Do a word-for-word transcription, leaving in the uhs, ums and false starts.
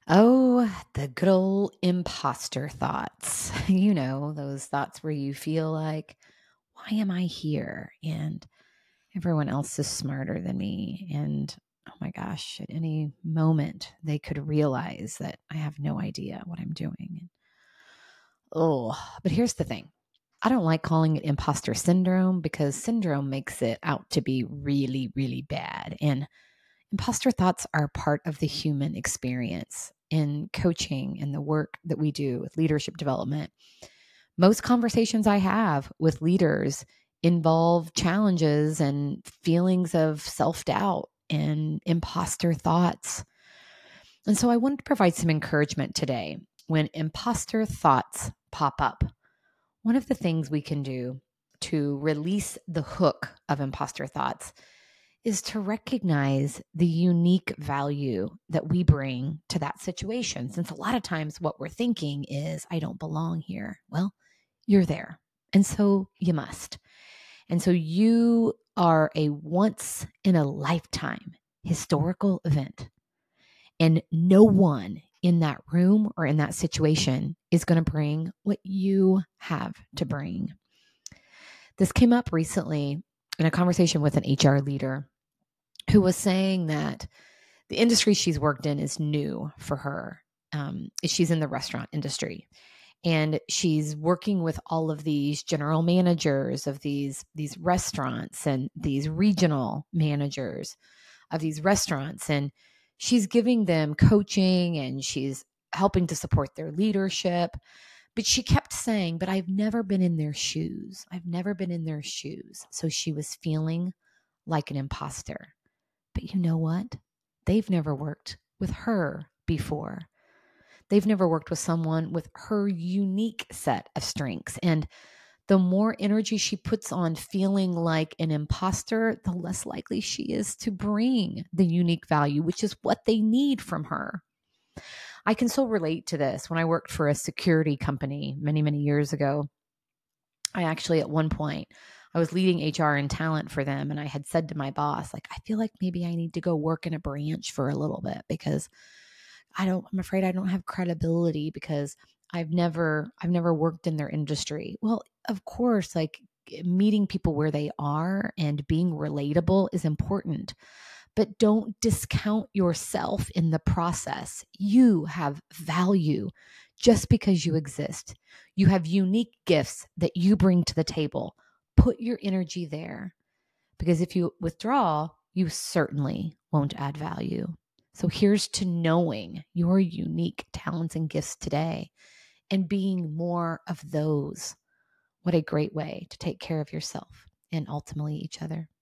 Oh, the good old imposter thoughts. You know, those thoughts where you feel like, why am I here? And everyone else is smarter than me. And oh my gosh, at any moment, they could realize that I have no idea what I'm doing. Oh, but here's the thing. I don't like calling it imposter syndrome because syndrome makes it out to be really, really bad. And imposter thoughts are part of the human experience in coaching and the work that we do with leadership development. Most conversations I have with leaders involve challenges and feelings of self doubt and imposter thoughts. And so I wanted to provide some encouragement today when imposter thoughts pop up. One of the things we can do to release the hook of imposter thoughts is to recognize the unique value that we bring to that situation. Since a lot of times what we're thinking is, I don't belong here. Well, you're there. And so you must. And so you are a once in a lifetime historical event. And no one in that room or in that situation is going to bring what you have to bring. This came up recently in a conversation with an H R leader who was saying that the industry she's worked in is new for her. Um, she's in the restaurant industry, and she's working with all of these general managers of these these restaurants and these regional managers of these restaurants, and she's giving them coaching and she's helping to support their leadership. But she kept saying, but I've never been in their shoes. I've never been in their shoes. So she was feeling like an imposter. But you know what? They've never worked with her before. They've never worked with someone with her unique set of strengths. And the more energy she puts on feeling like an imposter, the less likely she is to bring the unique value, which is what they need from her. I can so relate to this. When I worked for a security company many, many years ago, I actually, at one point, I was leading H R and talent for them. And I had said to my boss, like, I feel like maybe I need to go work in a branch for a little bit because I don't, I'm afraid I don't have credibility because I've never, I've never worked in their industry. Well, of course, like meeting people where they are and being relatable is important, but don't discount yourself in the process. You have value just because you exist. You have unique gifts that you bring to the table. Put your energy there because if you withdraw, you certainly won't add value. So here's to knowing your unique talents and gifts today and being more of those. What a great way to take care of yourself and ultimately each other.